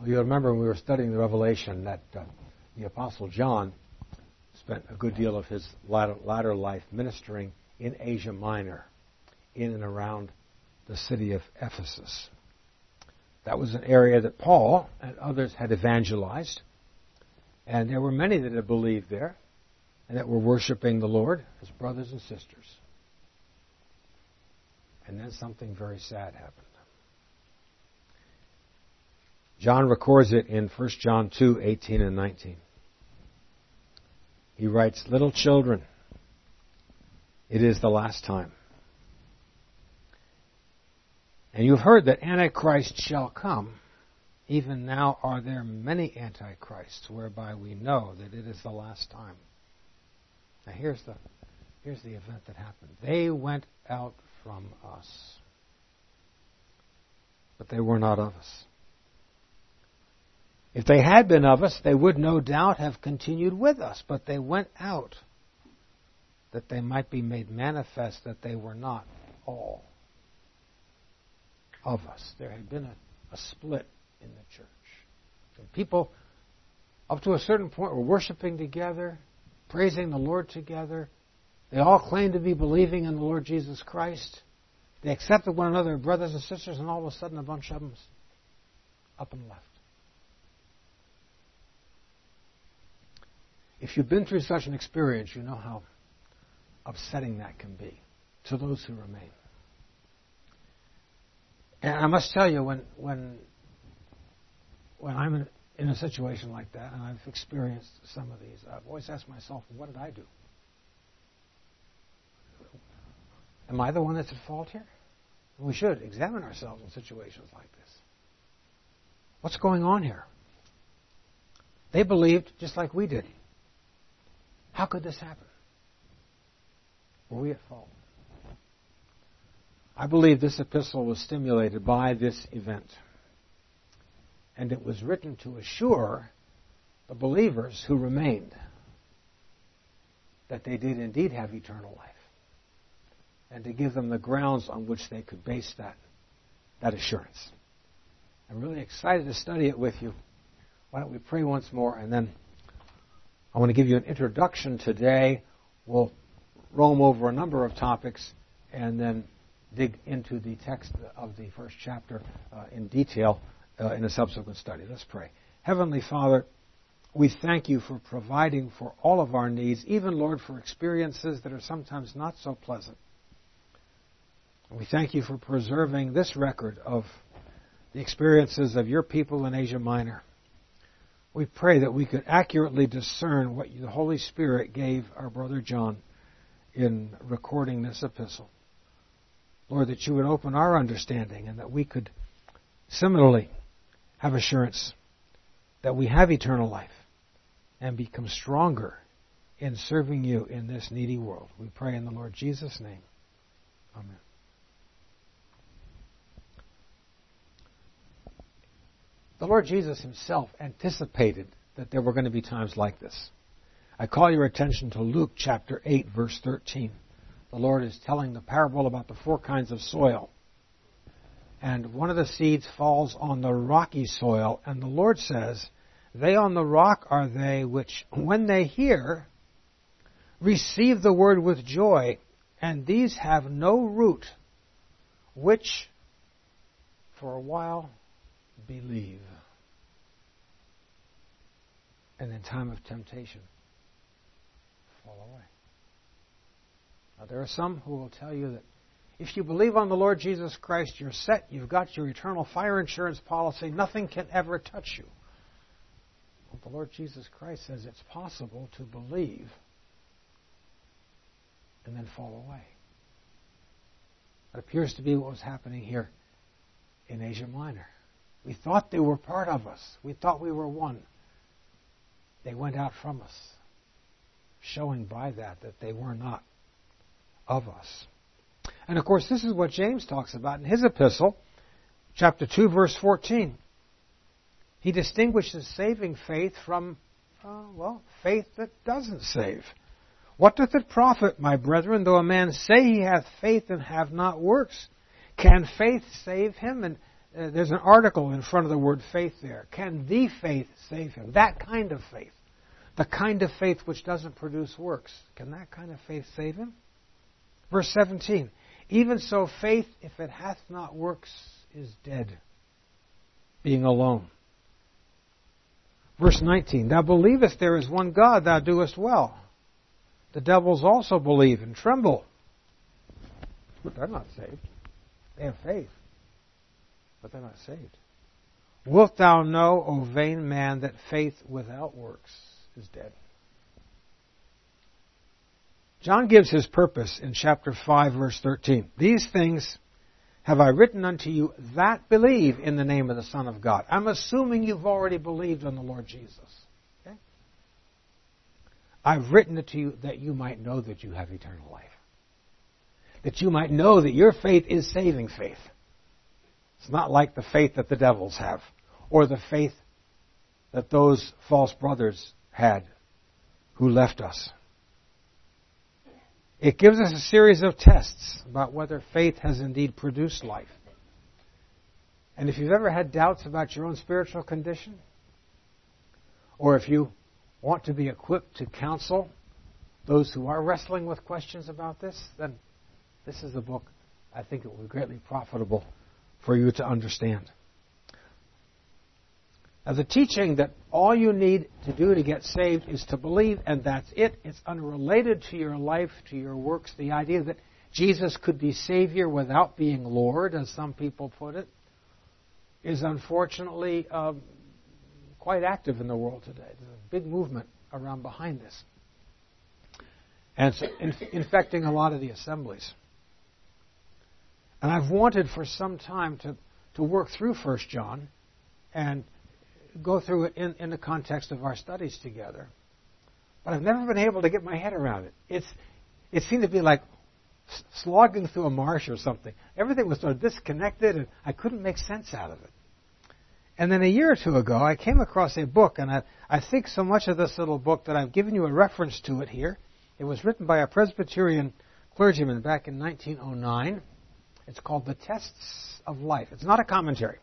Well, you'll remember when we were studying the Revelation that the Apostle John spent a good deal of his latter life ministering in Asia Minor, in and around the city of Ephesus. That was an area that Paul and others had evangelized, and there were many that had believed there and that were worshiping the Lord as brothers and sisters. And then something very sad happened. John records it in 1 John 2:18 and 19. He writes, "Little children, it is the last time. And you've heard that Antichrist shall come. Even now are there many Antichrists, whereby we know that it is the last time." Now here's the event that happened. They went out from us, but they were not of us. If they had been of us, they would no doubt have continued with us, but they went out that they might be made manifest that they were not all of us. There had been a split in the church. And people, up to a certain point, were worshiping together, praising the Lord together. They all claimed to be believing in the Lord Jesus Christ. They accepted one another, brothers and sisters, and all of a sudden a bunch of them up and left. If you've been through such an experience, you know how upsetting that can be to those who remain. And I must tell you, when I'm in a situation like that, and I've experienced some of these, I've always asked myself, what did I do? Am I the one that's at fault here? We should examine ourselves in situations like this. What's going on here? They believed just like we did. How could this happen? Were we at fault? I believe this epistle was stimulated by this event. And it was written to assure the believers who remained that they did indeed have eternal life, and to give them the grounds on which they could base that assurance. I'm really excited to study it with you. Why don't we pray once more, and then I want to give you an introduction today. We'll roam over a number of topics and then dig into the text of the first chapter in detail in a subsequent study. Let's pray. Heavenly Father, we thank you for providing for all of our needs, even, Lord, for experiences that are sometimes not so pleasant. We thank you for preserving this record of the experiences of your people in Asia Minor. We pray that we could accurately discern what the Holy Spirit gave our brother John in recording this epistle. Lord, that you would open our understanding and that we could similarly have assurance that we have eternal life and become stronger in serving you in this needy world. We pray in the Lord Jesus' name. Amen. The Lord Jesus himself anticipated that there were going to be times like this. I call your attention to Luke chapter 8, verse 13. The Lord is telling the parable about the 4 kinds of soil. And one of the seeds falls on the rocky soil, and the Lord says, "They on the rock are they which, when they hear, receive the word with joy, and these have no root, which for a while believe, and in time of temptation fall away." Now, there are some who will tell you that if you believe on the Lord Jesus Christ, you're set, you've got your eternal fire insurance policy, nothing can ever touch you. But the Lord Jesus Christ says it's possible to believe and then fall away. That appears to be what was happening here in Asia Minor. We thought they were part of us. We thought we were one. They went out from us, showing by that they were not of us. And of course, this is what James talks about in his epistle, chapter 2, verse 14. He distinguishes saving faith from, faith that doesn't save. "What doth it profit, my brethren, though a man say he hath faith and have not works? Can faith save him?" And there's an article in front of the word faith there. Can the faith save him? That kind of faith. The kind of faith which doesn't produce works. Can that kind of faith save him? Verse 17. Even so faith, if it hath not works, is dead, being alone. Verse 19. Thou believest there is one God, thou doest well. The devils also believe and tremble. But they're not saved. They have faith, but they're not saved. Wilt thou know, O vain man, that faith without works is dead? John gives his purpose in chapter 5, verse 13. These things have I written unto you that believe in the name of the Son of God. I'm assuming you've already believed on the Lord Jesus. Okay? I've written it to you that you might know that you have eternal life. That you might know that your faith is saving faith. It's not like the faith that the devils have, or the faith that those false brothers had who left us. It gives us a series of tests about whether faith has indeed produced life. And if you've ever had doubts about your own spiritual condition, or if you want to be equipped to counsel those who are wrestling with questions about this, then this is the book I think it will be greatly profitable for you to understand. Now, the teaching that all you need to do to get saved is to believe, and that's it. It's unrelated to your life, to your works. The idea that Jesus could be Savior without being Lord, as some people put it, is unfortunately quite active in the world today. There's a big movement around behind this. And it's infecting a lot of the assemblies. And I've wanted for some time to work through 1 John and go through it in the context of our studies together. But I've never been able to get my head around it. It seemed to be like slogging through a marsh or something. Everything was sort of disconnected, and I couldn't make sense out of it. And then a year or two ago, I came across a book, and I think so much of this little book that I've given you a reference to it here. It was written by a Presbyterian clergyman back in 1909. It's called The Tests of Life. It's not a commentary.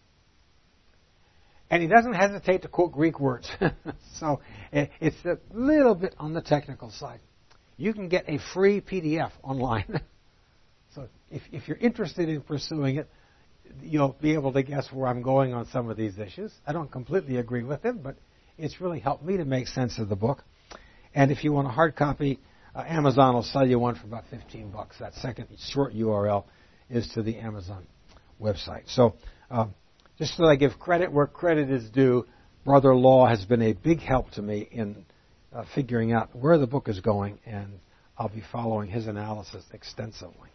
And he doesn't hesitate to quote Greek words. So it's a little bit on the technical side. You can get a free PDF online. So if you're interested in pursuing it, you'll be able to guess where I'm going on some of these issues. I don't completely agree with him, but it's really helped me to make sense of the book. And if you want a hard copy, Amazon will sell you one for about $15. That second short URL is to the Amazon website. So just so I give credit where credit is due, Brother Law has been a big help to me in figuring out where the book is going, and I'll be following his analysis extensively.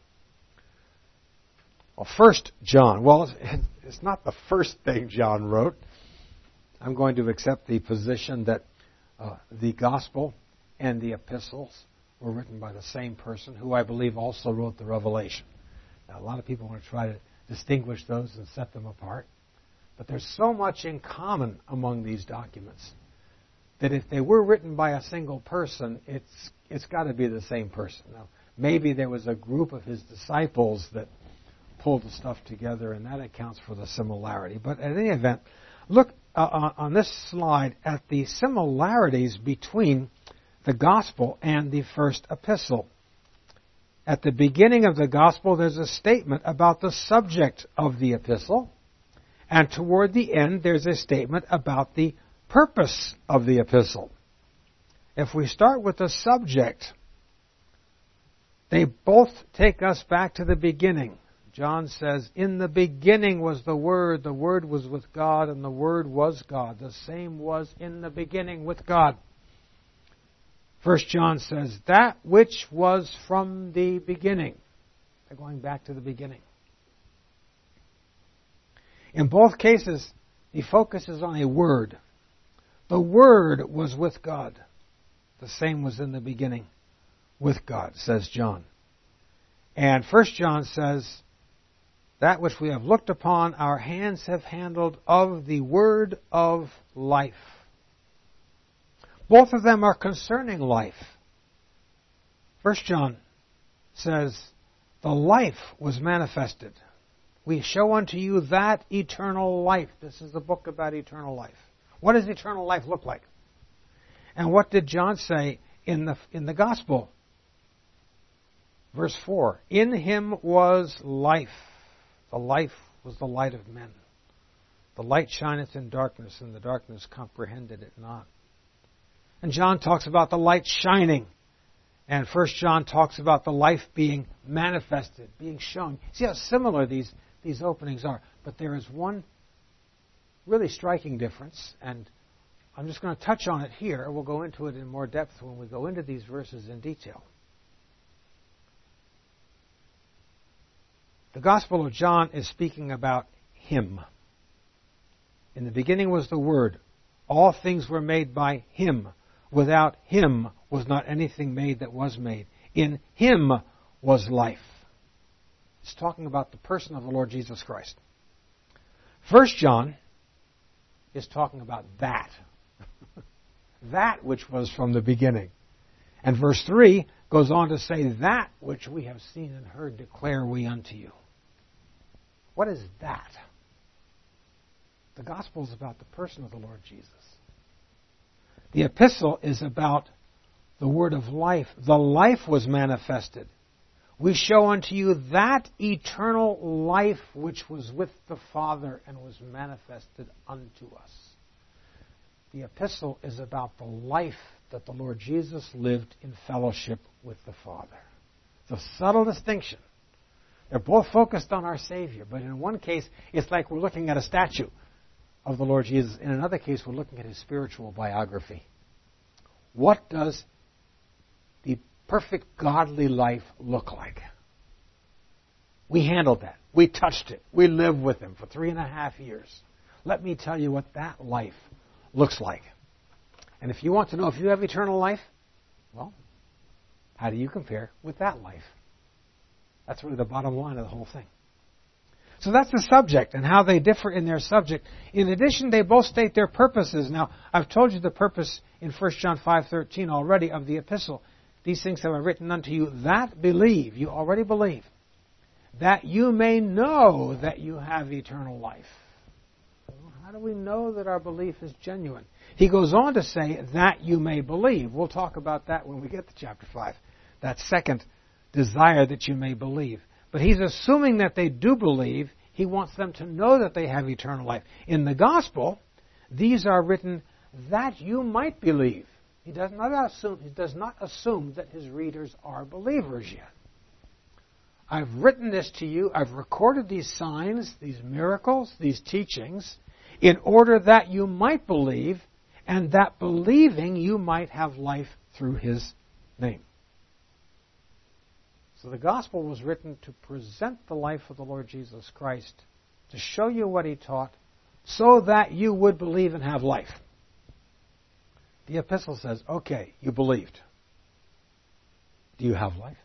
Well, 1 John. Well, it's not the first thing John wrote. I'm going to accept the position that the Gospel and the epistles were written by the same person, who I believe also wrote the Revelation. Now, a lot of people want to try to distinguish those and set them apart. But there's so much in common among these documents that if they were written by a single person, it's got to be the same person. Now, maybe there was a group of his disciples that pulled the stuff together, and that accounts for the similarity. But in any event, look on this slide at the similarities between the Gospel and the first epistle. At the beginning of the Gospel, there's a statement about the subject of the epistle. And toward the end, there's a statement about the purpose of the epistle. If we start with the subject, they both take us back to the beginning. John says, in the beginning was the Word was with God, and the Word was God. The same was in the beginning with God. 1 John says, that which was from the beginning. They're going back to the beginning. In both cases, he focuses on a word. The Word was with God. The same was in the beginning with God, says John. And 1 John says, that which we have looked upon, our hands have handled of the word of life. Both of them are concerning life. 1 John says, the life was manifested. we show unto you that eternal life. This is the book about eternal life. What does eternal life look like? And what did John say in the gospel? Verse 4, in him was life. The life was the light of men. The light shineth in darkness, and the darkness comprehended it not. And John talks about the light shining. And 1 John talks about the life being manifested, being shown. See how similar these openings are. But there is one really striking difference, and I'm just going to touch on it here. We'll go into it in more depth when we go into these verses in detail. The Gospel of John is speaking about Him. In the beginning was the Word. All things were made by Him. Without Him was not anything made that was made. In Him was life. It's talking about the person of the Lord Jesus Christ. 1 John is talking about that. That which was from the beginning. And verse 3 goes on to say, that which we have seen and heard declare we unto you. What is that? The gospel is about the person of the Lord Jesus. The epistle is about the word of life. The life was manifested. We show unto you that eternal life which was with the Father and was manifested unto us. The epistle is about the life that the Lord Jesus lived in fellowship with the Father. It's a subtle distinction. They're both focused on our Savior, but in one case, it's like we're looking at a statue of the Lord Jesus. In another case, we're looking at His spiritual biography. What does the perfect godly life look like? We handled that. We touched it. We lived with Him for 3.5 years. Let me tell you what that life looks like. And if you want to know if you have eternal life, well, how do you compare with that life? That's really the bottom line of the whole thing. So that's the subject and how they differ in their subject. In addition, they both state their purposes. Now, I've told you the purpose in 1 John 5:13 already of the epistle. These things have I written unto you that believe. You already believe. That you may know that you have eternal life. How do we know that our belief is genuine? He goes on to say that you may believe. We'll talk about that when we get to chapter 5. That second desire that you may believe. But he's assuming that they do believe. He wants them to know that they have eternal life. In the gospel, these are written that you might believe. He does not assume that his readers are believers yet. I've written this to you. I've recorded these signs, these miracles, these teachings, in order that you might believe, and that believing you might have life through His name. So the gospel was written to present the life of the Lord Jesus Christ, to show you what He taught, so that you would believe and have life. The epistle says, okay, you believed. Do you have life?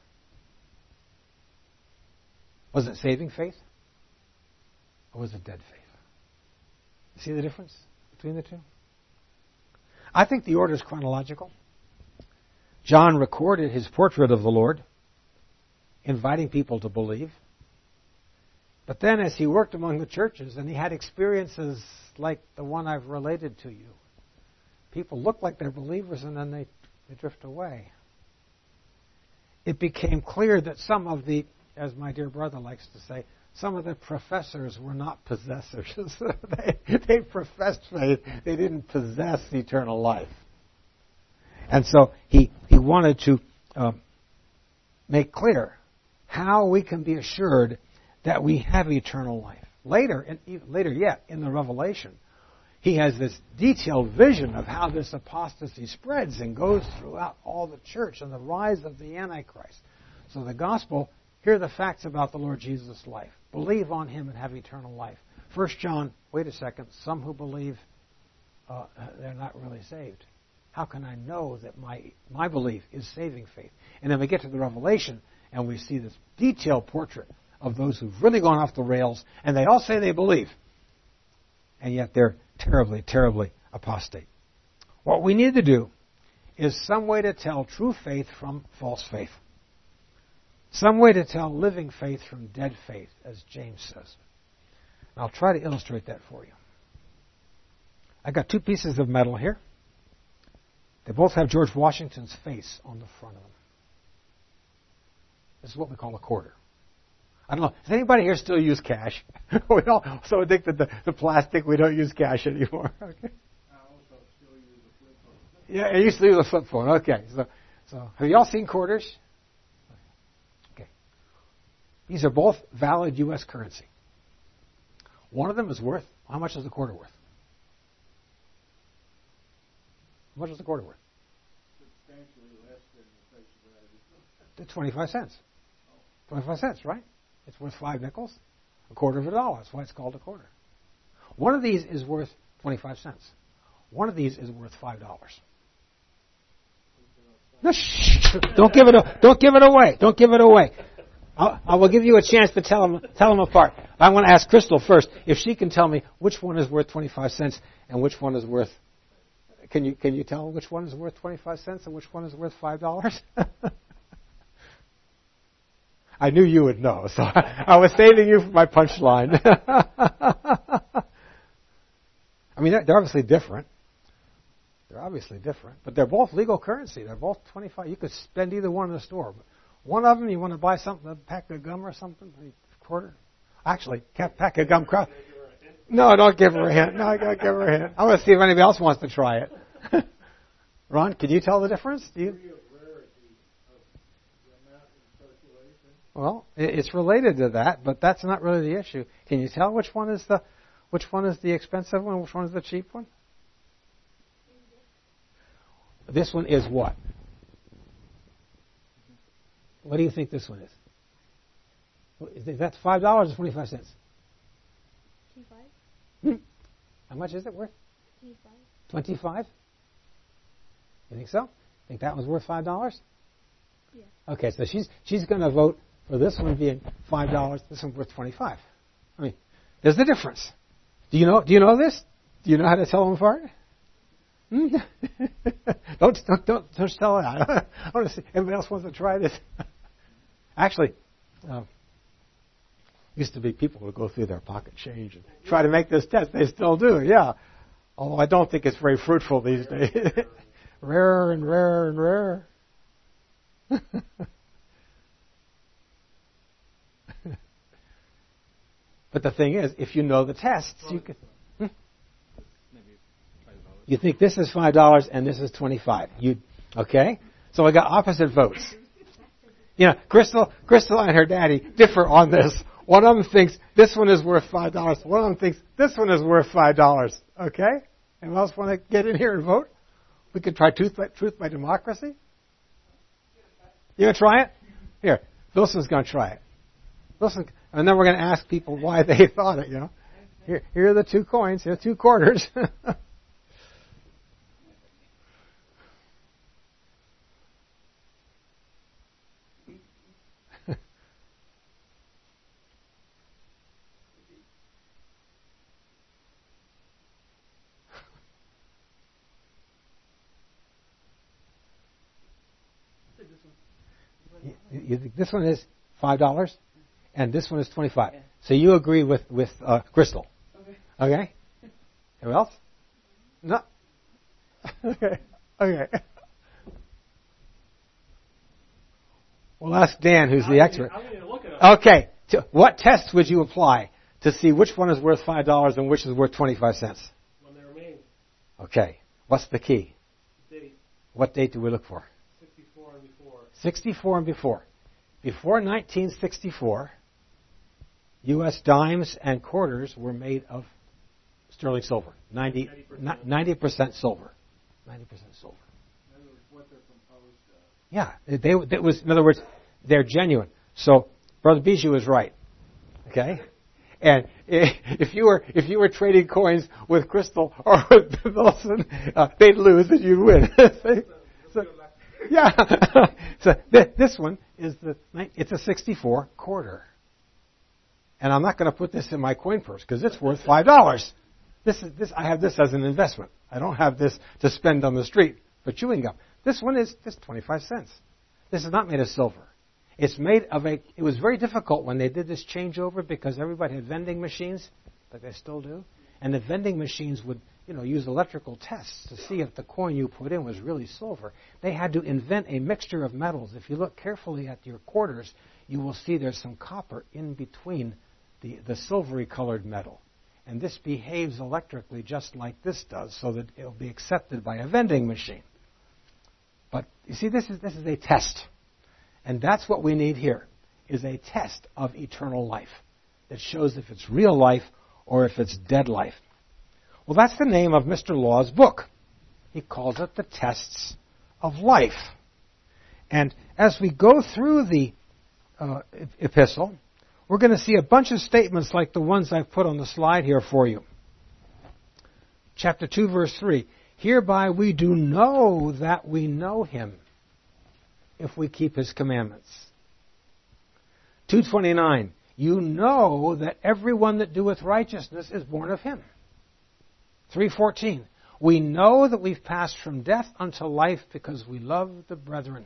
Was it saving faith? Or was it dead faith? See the difference between the two? I think the order is chronological. John recorded his portrait of the Lord, inviting people to believe. But then as he worked among the churches and he had experiences like the one I've related to you, people look like they're believers and then they drift away. It became clear that some of the, as my dear brother likes to say, some of the professors were not possessors. They professed faith. They didn't possess eternal life. And so he wanted to make clear how we can be assured that we have eternal life. Later yet, in the Revelation, he has this detailed vision of how this apostasy spreads and goes throughout all the church and the rise of the Antichrist. So the gospel, here are the facts about the Lord Jesus' life. Believe on Him and have eternal life. 1 John, wait a second, some who believe, they're not really saved. How can I know that my belief is saving faith? And then we get to the Revelation, and we see this detailed portrait of those who've really gone off the rails, and they all say they believe, and yet they're terribly, terribly apostate. What we need to do is some way to tell true faith from false faith. Some way to tell living faith from dead faith, as James says. I'll try to illustrate that for you. I got two pieces of metal here. They both have George Washington's face on the front of them. This is what we call a quarter. I don't know. Does anybody here still use cash? We all so addicted to the plastic, we don't use cash anymore. Okay. I also still use a flip phone. Yeah, I used to use a flip phone. Okay. So have you all seen quarters? Okay. These are both valid U.S. currency. One of them is worth, how much is the quarter worth? How much is the quarter worth? Substantially less than the face value. 25 cents. 25 cents, right? It's worth 5 nickels. A quarter of a dollar. That's why it's called a quarter. One of these is worth 25 cents. One of these is worth $5. No, shh, don't give it away. Don't give it away. I will give you a chance to tell them apart. I want to ask Crystal first if she can tell me which one is worth 25 cents and which one is worth. Can you tell which one is worth 25 cents and which one is worth $5? I knew you would know, so I was saving you for my punchline. I mean, they're obviously different. They're obviously different, but they're both legal currency. They're both 25. You could spend either one in the store. But one of them, you want to buy something, a pack of gum or something, a quarter. Actually, pack of gum. No, don't give her a hint. No, I gotta give her a hint. I want to see if anybody else wants to try it. Ron, can you tell the difference? Do you? Well, it's related to that, but that's not really the issue. Can you tell which one is the expensive one, which one is the cheap one? This one is what? What do you think this one is? Is that $5 or 25 cents? 25. How much is it worth? 25. 25? You think so? Think that one's worth $5? Yeah. Okay, so she's going to vote for this one being $5. This one's worth 25. I mean, there's the difference. Do you know this? Do you know how to tell them apart? Don't tell it. I want to see. Anybody else wants to try this? Actually, used to be people would go through their pocket change and try to make this test. They still do, yeah. Although I don't think it's very fruitful these days. Rarer and rarer and rarer. But the thing is, if you know the tests, you can. You think this is $5 and this is 25. Okay? So I got opposite votes. You know, Crystal and her daddy differ on this. One of them thinks this one is worth $5. One of them thinks this one is worth $5. Okay? Anyone else want to get in here and vote? We could try truth by democracy. You going to try it? Here, Wilson's going to try it. Wilson, and then we're going to ask people why they thought it. You know, here are the 2 coins. Here are 2 quarters. You think this one is $5 and this one is 25. Yeah. So you agree with Crystal. Okay? Who else? No. Okay. We'll ask Dan, who's the expert. I'm going to look at it. Okay. What test would you apply to see which one is worth $5 and which is worth 25 cents? When they remain. Okay. What's the key? Date. What date do we look for? 64 and before. 64 and before. Before 1964, U.S. dimes and quarters were made of sterling silver. 90% silver. 90% silver. In other words, what they're composed of. Yeah. In other words, they're genuine. So Brother Bijou is right. Okay? And if you were trading coins with Crystal or with Wilson, they'd lose and you'd win. Yeah. So this one is it's a 64 quarter. And I'm not going to put this in my coin purse because it's worth $5. I have this as an investment. I don't have this to spend on the street for chewing gum. This one is just 25 cents. This is not made of silver. It's made of it was very difficult when they did this changeover because everybody had vending machines. like they still do. And the vending machines would, use electrical tests to see if the coin you put in was really silver. They had to invent a mixture of metals. If you look carefully at your quarters, you will see there's some copper in between the silvery colored metal. And this behaves electrically just like this does, so that it will be accepted by a vending machine. But you see, this is a test. And that's what we need here, is a test of eternal life that shows if it's real life or if it's dead life. Well, that's the name of Mr. Law's book. He calls it The Tests of Life. And as we go through the epistle, we're going to see a bunch of statements like the ones I've put on the slide here for you. Chapter 2, verse 3. Hereby we do know that we know him, if we keep his commandments. 2:29. You know that everyone that doeth righteousness is born of him. 3:14. We know that we've passed from death unto life because we love the brethren.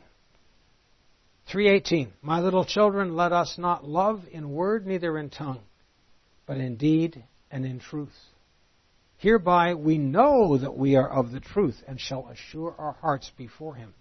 3:18. My little children, let us not love in word neither in tongue, but in deed and in truth. Hereby we know that we are of the truth and shall assure our hearts before him.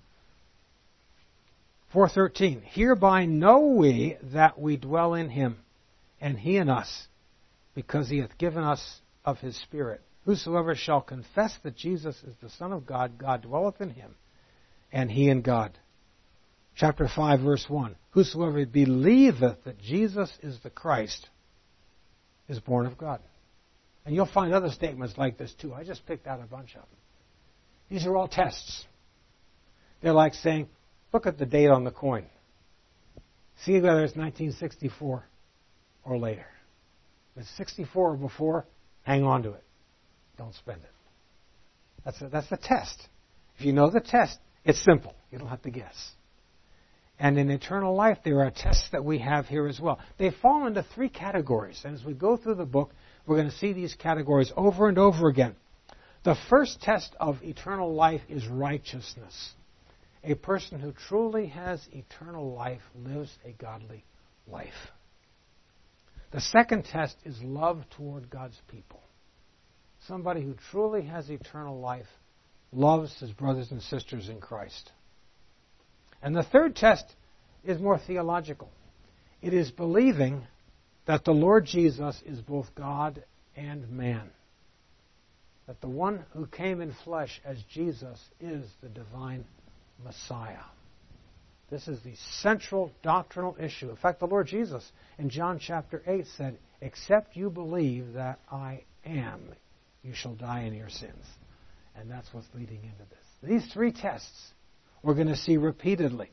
4:13. Hereby know we that we dwell in him, and he in us, because he hath given us of his Spirit. Whosoever shall confess that Jesus is the Son of God, God dwelleth in him, and he in God. Chapter 5, verse 1. Whosoever believeth that Jesus is the Christ is born of God. And you'll find other statements like this too. I just picked out a bunch of them. These are all tests. They're like saying, look at the date on the coin. See whether it's 1964 or later. If it's 64 or before, hang on to it. Don't spend it. That's the test. If you know the test, it's simple. You don't have to guess. And in eternal life, there are tests that we have here as well. They fall into three categories. And as we go through the book, we're going to see these categories over and over again. The first test of eternal life is righteousness. A person who truly has eternal life lives a godly life. The second test is love toward God's people. Somebody who truly has eternal life loves his brothers and sisters in Christ. And the third test is more theological. It is believing that the Lord Jesus is both God and man. That the one who came in flesh as Jesus is the divine Messiah. This is the central doctrinal issue. In fact, the Lord Jesus in John chapter 8 said, except you believe that I am, you shall die in your sins. And that's what's leading into this. These three tests we're going to see repeatedly.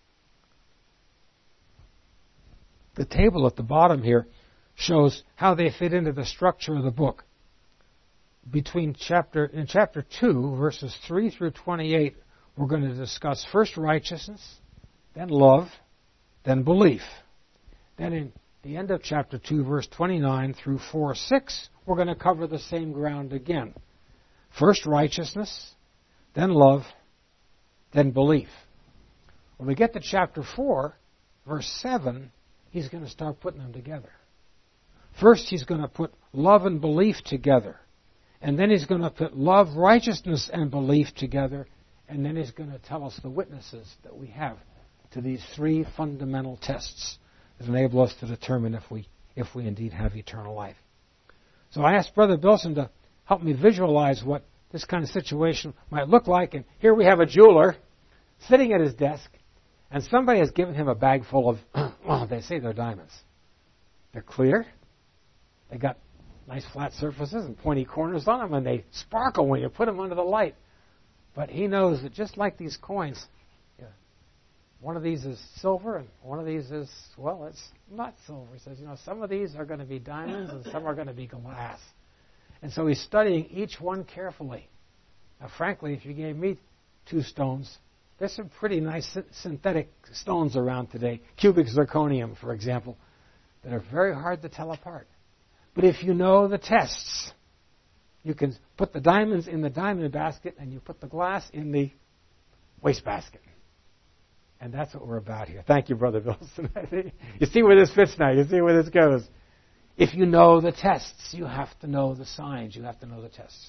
The table at the bottom here shows how they fit into the structure of the book. In chapter 2, verses 3 through 28, we're going to discuss first righteousness, then love, then belief. Then in the end of chapter 2, verse 29 through 4:6, we're going to cover the same ground again. First righteousness, then love, then belief. When we get to chapter 4, verse 7, he's going to start putting them together. First, he's going to put love and belief together. And then he's going to put love, righteousness, and belief together. And then he's going to tell us the witnesses that we have to these three fundamental tests that enable us to determine if we indeed have eternal life. So I asked Brother Bilson to help me visualize what this kind of situation might look like. And here we have a jeweler sitting at his desk, and somebody has given him a bag full of, well, they say they're diamonds. They're clear. They got nice flat surfaces and pointy corners on them, and they sparkle when you put them under the light. But he knows that just like these coins, one of these is silver and one of these is, well, it's not silver. He says, some of these are going to be diamonds and some are going to be glass. And so he's studying each one carefully. Now, frankly, if you gave me two stones, there's some pretty nice synthetic stones around today, cubic zirconium, for example, that are very hard to tell apart. But if you know the tests, you can put the diamonds in the diamond basket and you put the glass in the wastebasket. And that's what we're about here. Thank you, Brother Wilson. You see where this fits now. You see where this goes. If you know the tests, you have to know the signs. You have to know the tests.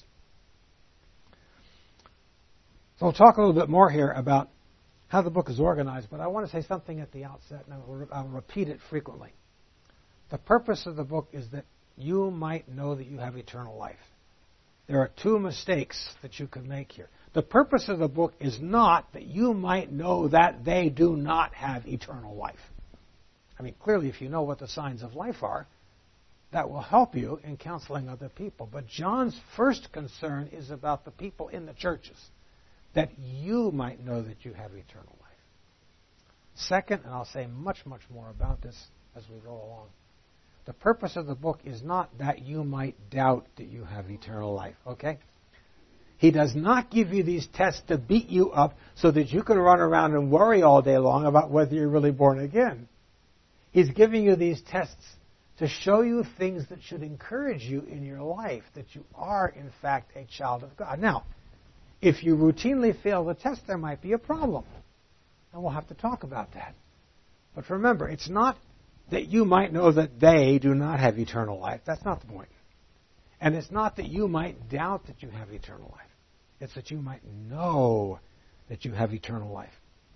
So we'll talk a little bit more here about how the book is organized, but I want to say something at the outset, and I'll repeat it frequently. The purpose of the book is that you might know that you have eternal life. There are two mistakes that you could make here. The purpose of the book is not that you might know that they do not have eternal life. I mean, clearly, if you know what the signs of life are, that will help you in counseling other people. But John's first concern is about the people in the churches, that you might know that you have eternal life. Second, and I'll say much, much more about this as we go along, the purpose of the book is not that you might doubt that you have eternal life, okay? He does not give you these tests to beat you up so that you can run around and worry all day long about whether you're really born again. He's giving you these tests to show you things that should encourage you in your life, that you are, in fact, a child of God. Now, if you routinely fail the test, there might be a problem. And we'll have to talk about that. But remember, it's not that you might know that they do not have eternal life. That's not the point. And it's not that you might doubt that you have eternal life. It's that you might know that you have eternal life.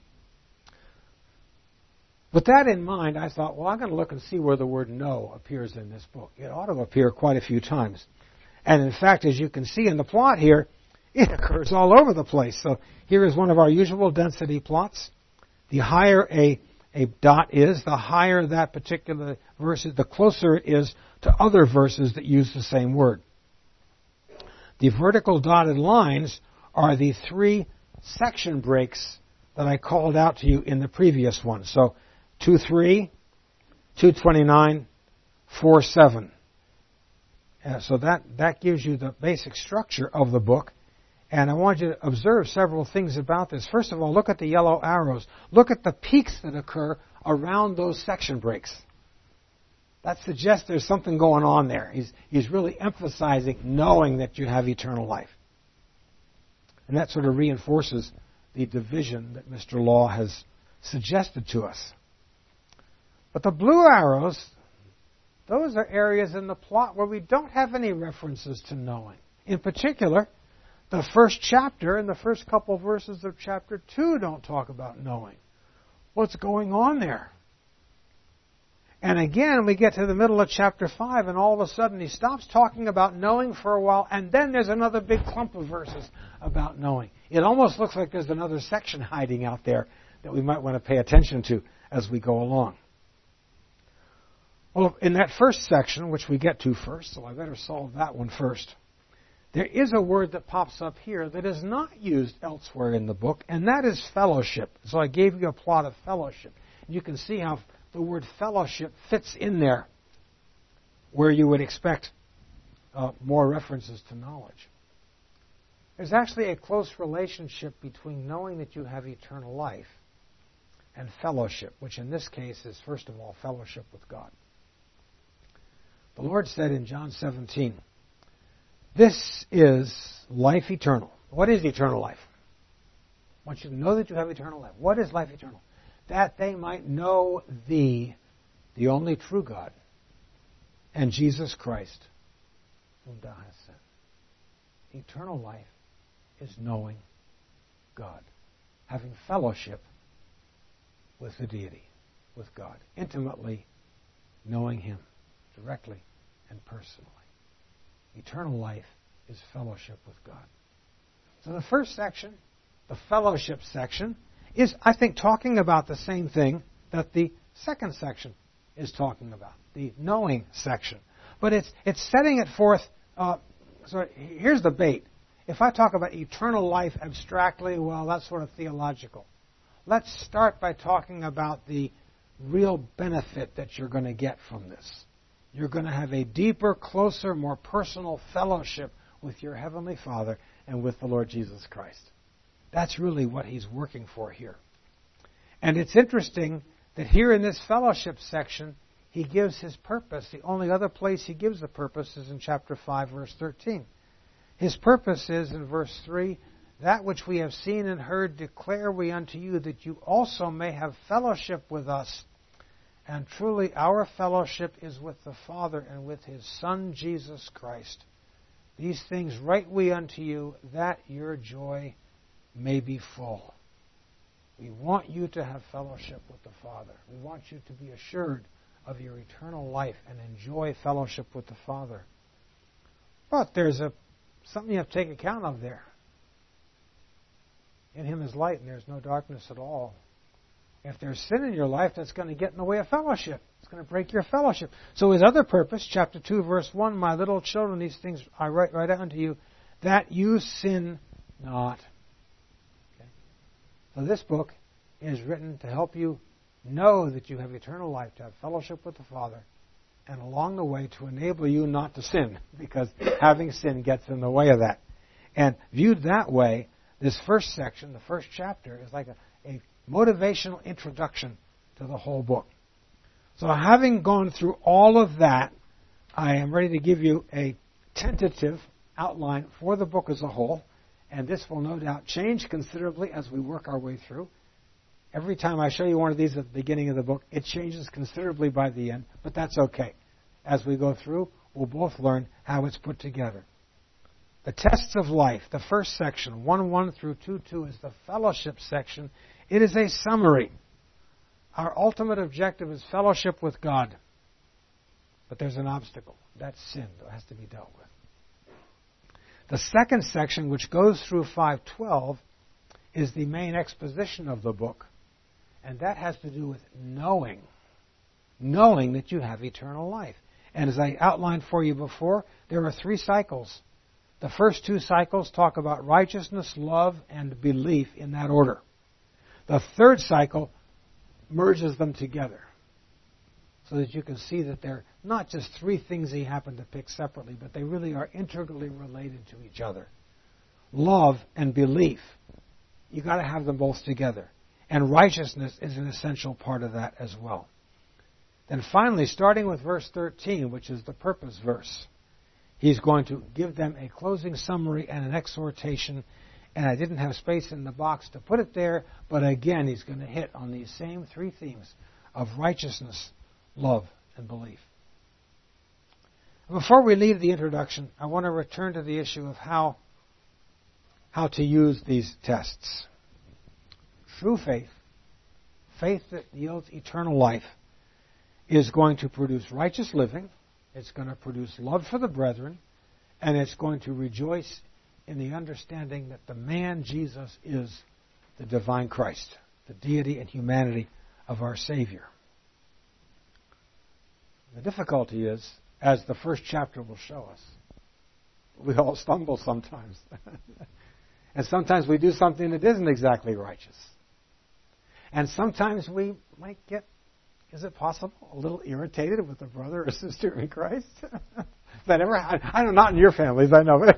With that in mind, I thought, well, I'm going to look and see where the word know appears in this book. It ought to appear quite a few times. And in fact, as you can see in the plot here, it occurs all over the place. So here is one of our usual density plots. The higher a dot is, the higher that particular verse is, the closer it is to other verses that use the same word. The vertical dotted lines are the three section breaks that I called out to you in the previous one. So 2:3, 2:29, 4:7. So that gives you the basic structure of the book. And I want you to observe several things about this. First of all, look at the yellow arrows. Look at the peaks that occur around those section breaks. That suggests there's something going on there. He's really emphasizing knowing that you have eternal life. And that sort of reinforces the division that Mr. Law has suggested to us. But the blue arrows, those are areas in the plot where we don't have any references to knowing. In particular, the first chapter and the first couple of verses of chapter 2 don't talk about knowing. What's going on there? And again, we get to the middle of chapter 5, and all of a sudden he stops talking about knowing for a while, and then there's another big clump of verses about knowing. It almost looks like there's another section hiding out there that we might want to pay attention to as we go along. Well, in that first section, which we get to first, so I better solve that one first, there is a word that pops up here that is not used elsewhere in the book, and that is fellowship. So I gave you a plot of fellowship. You can see how the word fellowship fits in there where you would expect more references to knowledge. There's actually a close relationship between knowing that you have eternal life and fellowship, which in this case is, first of all, fellowship with God. The Lord said in John 17, "This is life eternal." What is eternal life? I want you to know that you have eternal life. What is life eternal? That they might know Thee, the only true God, and Jesus Christ, whom Thou hast sent. Eternal life is knowing God, having fellowship with the deity, with God, intimately knowing Him directly and personally. Eternal life is fellowship with God. So the first section, the fellowship section, is, I think, talking about the same thing that the second section is talking about, the knowing section. But it's setting it forth. So here's the bait. If I talk about eternal life abstractly, well, that's sort of theological. Let's start by talking about the real benefit that you're going to get from this. You're going to have a deeper, closer, more personal fellowship with your Heavenly Father and with the Lord Jesus Christ. That's really what He's working for here. And it's interesting that here in this fellowship section, He gives His purpose. The only other place He gives the purpose is in chapter 5, verse 13. His purpose is, in verse 3, "That which we have seen and heard declare we unto you, that you also may have fellowship with us. And truly our fellowship is with the Father and with His Son, Jesus Christ. These things write we unto you, that your joy may be full. We want you to have fellowship with the Father. We want you to be assured of your eternal life and enjoy fellowship with the Father. But there's something you have to take account of there. In Him is light, and there's no darkness at all. If there's sin in your life, that's going to get in the way of fellowship. It's going to break your fellowship. So His other purpose, chapter 2, verse 1, my little children, these things I write right unto you, that you sin not. Okay? So this book is written to help you know that you have eternal life, to have fellowship with the Father, and along the way to enable you not to sin, because having sin gets in the way of that. And viewed that way, this first section, the first chapter, is like a motivational introduction to the whole book. So having gone through all of that, I am ready to give you a tentative outline for the book as a whole, and this will no doubt change considerably as we work our way through. Every time I show you one of these at the beginning of the book, it changes considerably by the end, but that's okay. As we go through, we'll both learn how it's put together. The tests of life, the first section, 1:1 through 2:2, is the fellowship section. It is a summary. Our ultimate objective is fellowship with God. But there's an obstacle. That's sin that has to be dealt with. The second section, which goes through 5:12, is the main exposition of the book. And that has to do with knowing that you have eternal life. And as I outlined for you before, there are 3 cycles. The first 2 cycles talk about righteousness, love, and belief in that order. The third cycle merges them together so that you can see that they're not just 3 things he happened to pick separately, but they really are integrally related to each other. Love and belief, you've got to have them both together. And righteousness is an essential part of that as well. Then finally, starting with verse 13, which is the purpose verse, he's going to give them a closing summary and an exhortation. And I didn't have space in the box to put it there, but again, he's going to hit on these same 3 themes of righteousness, love, and belief. Before we leave the introduction, I want to return to the issue of how to use these tests. True faith, faith that yields eternal life, is going to produce righteous living, it's going to produce love for the brethren, and it's going to rejoice in the understanding that the man Jesus is the divine Christ, the deity and humanity of our Savior. The difficulty is, as the first chapter will show us, we all stumble sometimes. And sometimes we do something that isn't exactly righteous. And sometimes we might get, is it possible, a little irritated with a brother or sister in Christ? Is that ever? I know, not in your families, I know.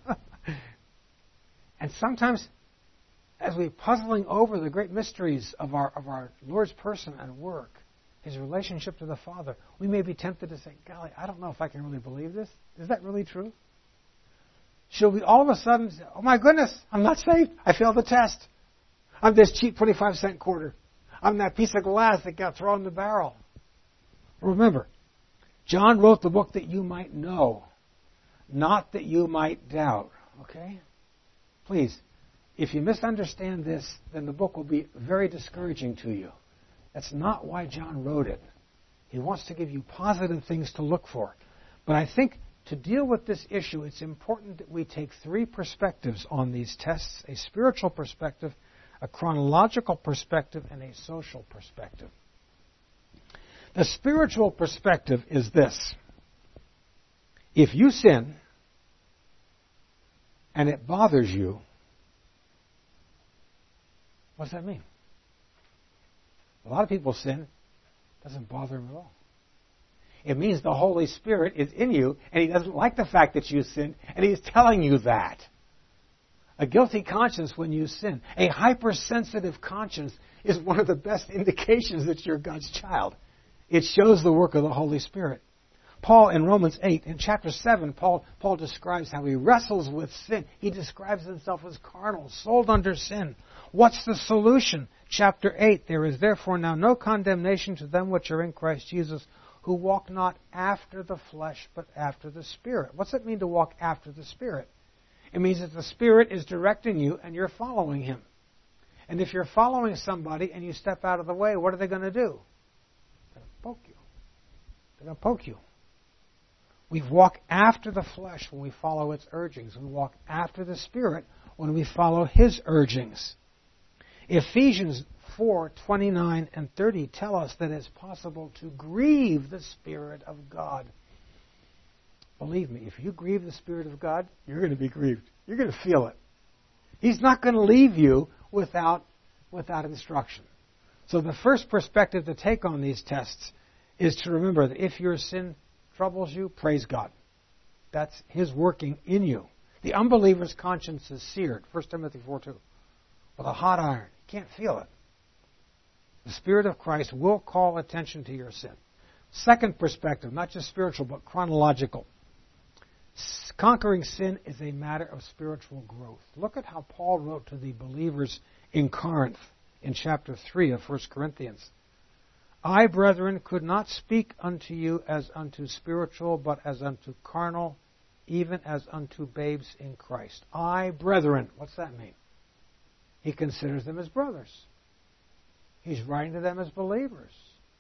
And sometimes, as we're puzzling over the great mysteries of our Lord's person and work, His relationship to the Father, we may be tempted to say, golly, I don't know if I can really believe this. Is that really true? Should we all of a sudden say, oh my goodness, I'm not saved. I failed the test. I'm this cheap 25-cent quarter. I'm that piece of glass that got thrown in the barrel. Remember, John wrote the book that you might know, not that you might doubt. Okay? Please, if you misunderstand this, then the book will be very discouraging to you. That's not why John wrote it. He wants to give you positive things to look for. But I think to deal with this issue, it's important that we take 3 perspectives on these tests: a spiritual perspective, a chronological perspective, and a social perspective. The spiritual perspective is this: if you sin and it bothers you, what does that mean? A lot of people sin, it doesn't bother them at all. It means the Holy Spirit is in you, and He doesn't like the fact that you sinned, and He's telling you that. A guilty conscience when you sin, a hypersensitive conscience, is one of the best indications that you're God's child. It shows the work of the Holy Spirit. Paul in Romans 8, in chapter 7, Paul describes how he wrestles with sin. He describes himself as carnal, sold under sin. What's the solution? Chapter 8, there is therefore now no condemnation to them which are in Christ Jesus, who walk not after the flesh, but after the Spirit. What's it mean to walk after the Spirit? It means that the Spirit is directing you and you're following Him. And if you're following somebody and you step out of the way, what are they going to do? They're going to poke you. They're going to poke you. We walk after the flesh when we follow its urgings. We walk after the Spirit when we follow His urgings. Ephesians 4:29 and 30 tell us that it's possible to grieve the Spirit of God. Believe me, if you grieve the Spirit of God, you're going to be grieved. You're going to feel it. He's not going to leave you without instruction. So the first perspective to take on these tests is to remember that if your sin troubles you, praise God. That's His working in you. The unbeliever's conscience is seared, 1 Timothy 4:2, with a hot iron. You can't feel it. The Spirit of Christ will call attention to your sin. Second perspective, not just spiritual, but chronological. Conquering sin is a matter of spiritual growth. Look at how Paul wrote to the believers in Corinth in chapter 3 of 1 Corinthians. I, brethren, could not speak unto you as unto spiritual, but as unto carnal, even as unto babes in Christ. I, brethren, what's that mean? He considers them as brothers. He's writing to them as believers.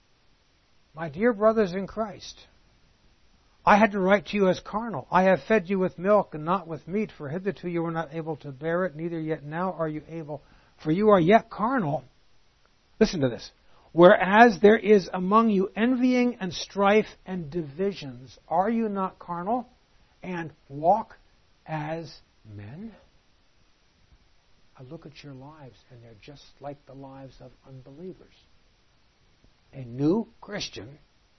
My dear brothers in Christ, I had to write to you as carnal. I have fed you with milk and not with meat, for hitherto you were not able to bear it, neither yet now are you able, for you are yet carnal. Listen to this. Whereas there is among you envying and strife and divisions, are you not carnal and walk as men? I look at your lives and they're just like the lives of unbelievers. A new Christian,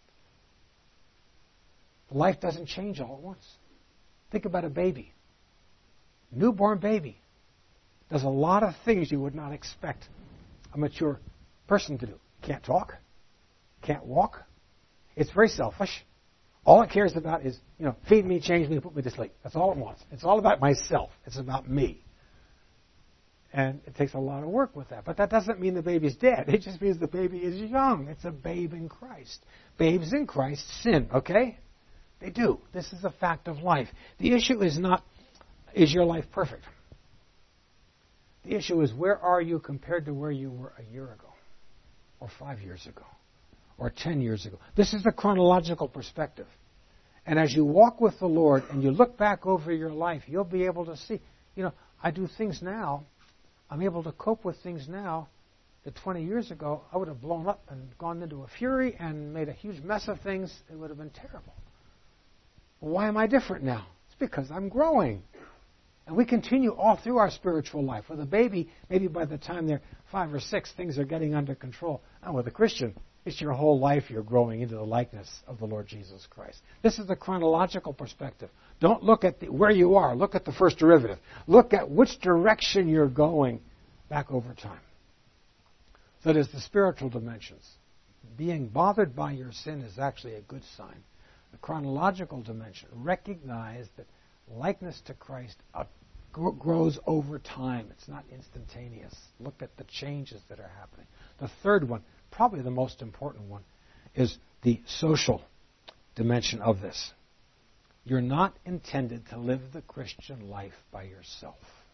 life doesn't change all at once. Think about a baby. Newborn baby does a lot of things you would not expect a mature person to do. Can't talk, can't walk. It's very selfish. All it cares about is, feed me, change me, put me to sleep. That's all it wants. It's all about myself. It's about me. And it takes a lot of work with that. But that doesn't mean the baby's dead. It just means the baby is young. It's a babe in Christ. Babes in Christ sin, okay? They do. This is a fact of life. The issue is not, is your life perfect? The issue is, where are you compared to where you were a year ago? Or 5 years ago? Or 10 years ago? This is the chronological perspective. And as you walk with the Lord and you look back over your life, you'll be able to see, I do things now. I'm able to cope with things now that 20 years ago I would have blown up and gone into a fury and made a huge mess of things. It would have been terrible. Why am I different now? It's because I'm growing. And we continue all through our spiritual life. With a baby, maybe by the time they're 5 or 6, things are getting under control. And with a Christian, it's your whole life you're growing into the likeness of the Lord Jesus Christ. This is the chronological perspective. Don't look at where you are. Look at the first derivative. Look at which direction you're going back over time. So there's the spiritual dimensions. Being bothered by your sin is actually a good sign. The chronological dimension, recognize that likeness to Christ grows over time. It's not instantaneous. Look at the changes that are happening. The third one, probably the most important one, is the social dimension of this. You're not intended to live the Christian life by yourself.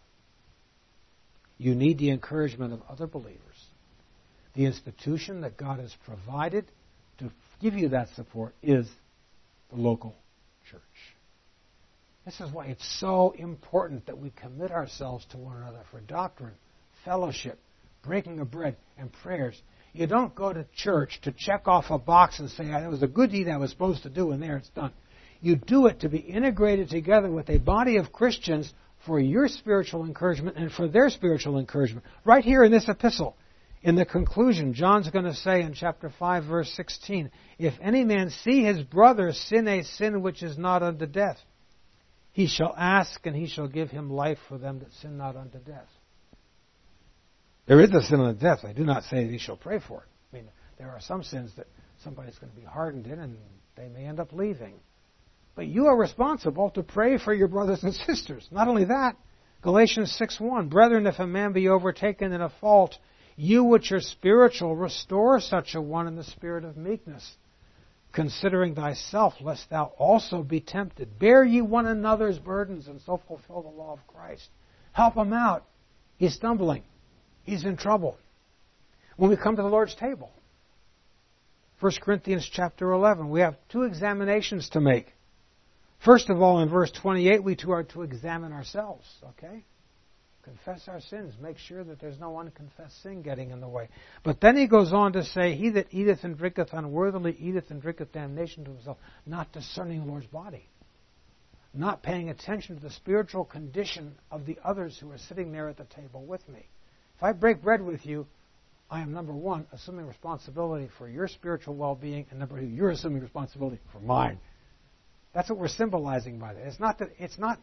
You need the encouragement of other believers. The institution that God has provided to give you that support is the local church. This is why it's so important that we commit ourselves to one another for doctrine, fellowship, breaking of bread, and prayers. You don't go to church to check off a box and say, that was a good deed I was supposed to do, and there it's done. You do it to be integrated together with a body of Christians for your spiritual encouragement and for their spiritual encouragement. Right here in this epistle, in the conclusion, John's going to say in chapter 5, verse 16, if any man see his brother sin a sin which is not unto death, he shall ask, and he shall give him life for them that sin not unto death. There is a sin unto death. I do not say that he shall pray for it. I mean, there are some sins that somebody's going to be hardened in, and They may end up leaving. But you are responsible to pray for your brothers and sisters. Not only that, Galatians 6:1, Brethren, if a man be overtaken in a fault, you which are spiritual, restore such a one in the spirit of meekness, considering thyself, lest thou also be tempted. Bear ye one another's burdens, and so fulfill the law of Christ. Help him out. He's stumbling. He's in trouble. When we come to the Lord's table, 1 Corinthians chapter 11, we have two examinations to make. First of all, in verse 28, we too are to examine ourselves, okay? Confess our sins. Make sure that there's no unconfessed sin getting in the way. But then he goes on to say, He that eateth and drinketh unworthily eateth and drinketh damnation to himself, not discerning the Lord's body. Not paying attention to the spiritual condition of the others who are sitting there at the table with me. If I break bread with you, I am, number one, assuming responsibility for your spiritual well-being, and number two, you're assuming responsibility for mine. That's what we're symbolizing by that. It's not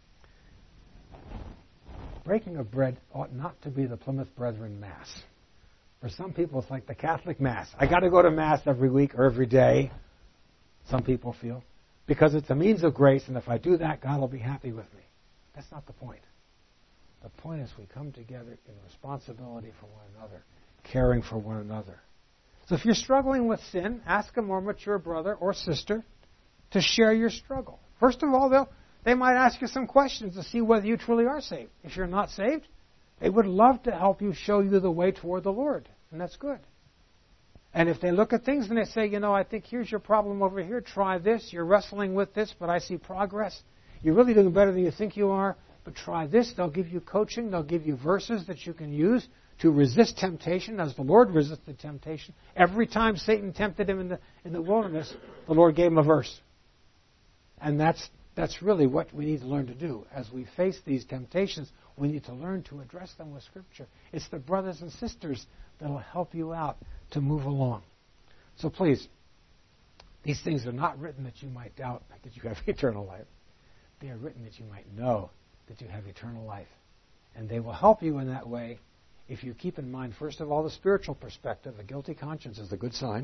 breaking of bread ought not to be the Plymouth Brethren Mass. For some people, it's like the Catholic Mass. I got to go to Mass every week or every day, some people feel, because it's a means of grace, and if I do that, God will be happy with me. That's not the point. The point is we come together in responsibility for one another, caring for one another. So if you're struggling with sin, ask a more mature brother or sister to share your struggle. First of all, they might ask you some questions to see whether you truly are saved. If you're not saved, they would love to help you, show you the way toward the Lord, and that's good. And if they look at things and they say, I think here's your problem over here, try this, you're wrestling with this, but I see progress. You're really doing better than you think you are, but try this. They'll give you coaching, they'll give you verses that you can use to resist temptation as the Lord resisted temptation. Every time Satan tempted him in the wilderness, the Lord gave him a verse. And that's really what we need to learn to do. As we face these temptations, we need to learn to address them with Scripture. It's the brothers and sisters that will help you out to move along. So please, these things are not written that you might doubt that you have eternal life. They are written that you might know that you have eternal life. And they will help you in that way if you keep in mind, first of all, the spiritual perspective. A guilty conscience is a good sign.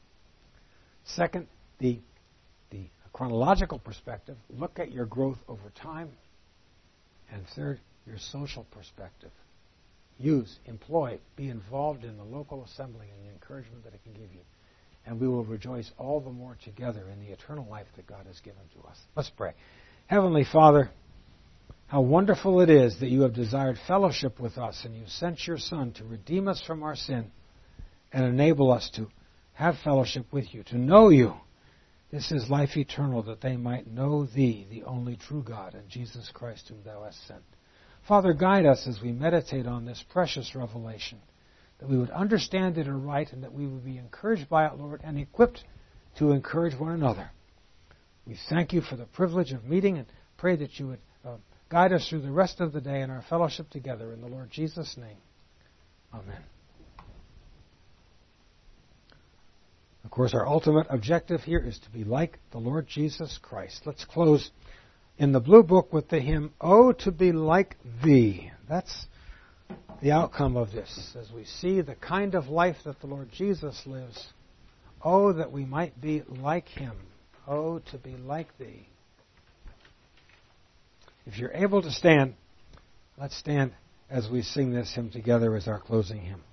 Second, the chronological perspective. Look at your growth over time. And third, your social perspective. Use, employ, be involved in the local assembly and the encouragement that it can give you. And we will rejoice all the more together in the eternal life that God has given to us. Let's pray. Heavenly Father, how wonderful it is that you have desired fellowship with us and you sent your Son to redeem us from our sin and enable us to have fellowship with you, to know you. This is life eternal, that they might know thee, the only true God, and Jesus Christ whom thou hast sent. Father, guide us as we meditate on this precious revelation, that we would understand it aright and that we would be encouraged by it, Lord, and equipped to encourage one another. We thank you for the privilege of meeting and pray that you would guide us through the rest of the day in our fellowship together. In the Lord Jesus' name, amen. Of course, our ultimate objective here is to be like the Lord Jesus Christ. Let's close in the blue book with the hymn, Oh, to be like thee. That's the outcome of this. As we see the kind of life that the Lord Jesus lives, oh, that we might be like him. Oh, to be like thee. If you're able to stand, let's stand as we sing this hymn together as our closing hymn.